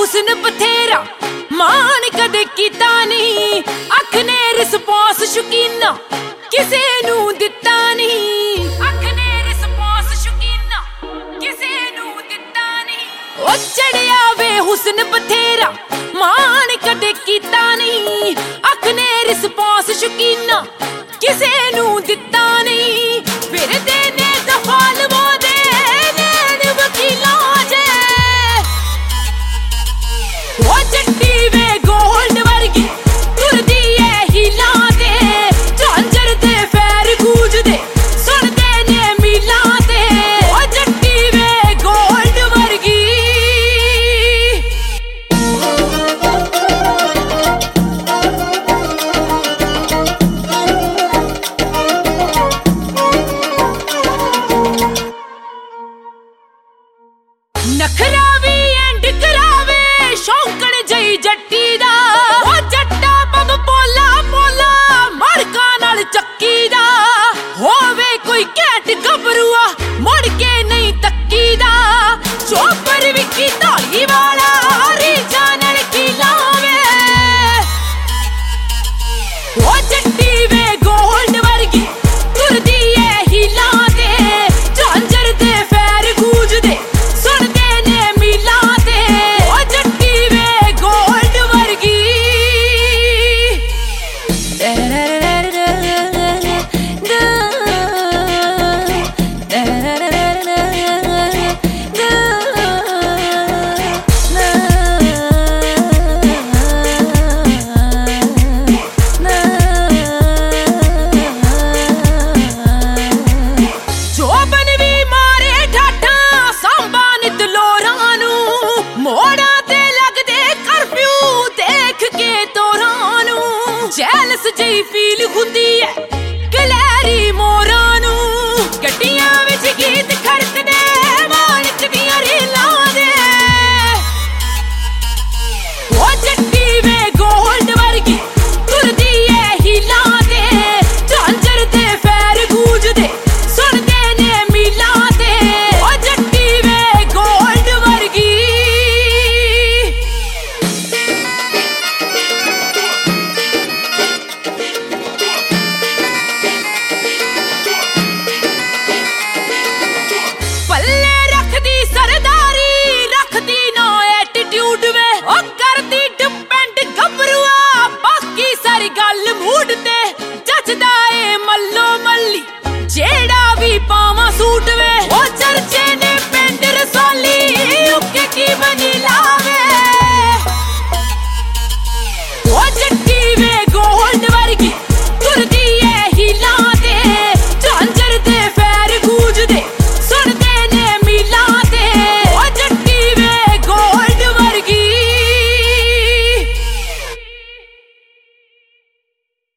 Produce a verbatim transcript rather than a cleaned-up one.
हुस्न बथेरा मान कदे कीता नहीं, अख ने रिस्पॉन्स शौकीना किसे नू दिता नहीं, अख ने रिस्पॉन्स शौकीना किसे नू दिता नहीं। ओ चढ़िया वे हुस्न बथेरा मान कदे कीता नहीं, अख ने रिस्पॉन्स शौकीना किसे नू दिता नहीं। फिर देने दफाल वो दे नैन वकीला जे, ओ जट्टी वे गोल्ड वर्गी तुरदी है हीला दे, झांझर दे फैर गूंजदे सुनदे ने मीला दे, ओ जट्टी वे गोल्ड वर्गी। नखरा भी एंड करावे शौकण जई जट्टी दा, ओ जट्टा पब बोला बोला मड़का नाल चक्की दा, होवे कोई कैट गबरूआ मुड़ के नहीं तक्की दा, चोपर विकी धाली वाला रीझा नाल की लावे, ओ जट्टी वे गोल्ड वर्गी तुरदी है हीला दे, झांझर दे फैर गूंजदे जैलस जई फील हुंदी है गलैरी मोरा नू, गड्डियां विच गीत खड़कदे मालिक दियां रीलां दे, ओ जट्टी वे गोल्ड वर्गी तुरदी है हीला दे, झांझर दे फैर गूंजदे सुनदे ने मीला दे, ओ जट्टी वे गोल्ड वर्गी। पल्ले रखदी सरदारी रखदी नो एटीट्यूड वे, ओ करदी डिपेंड गबरूआ बाकी सारी गल मूड ते जचदा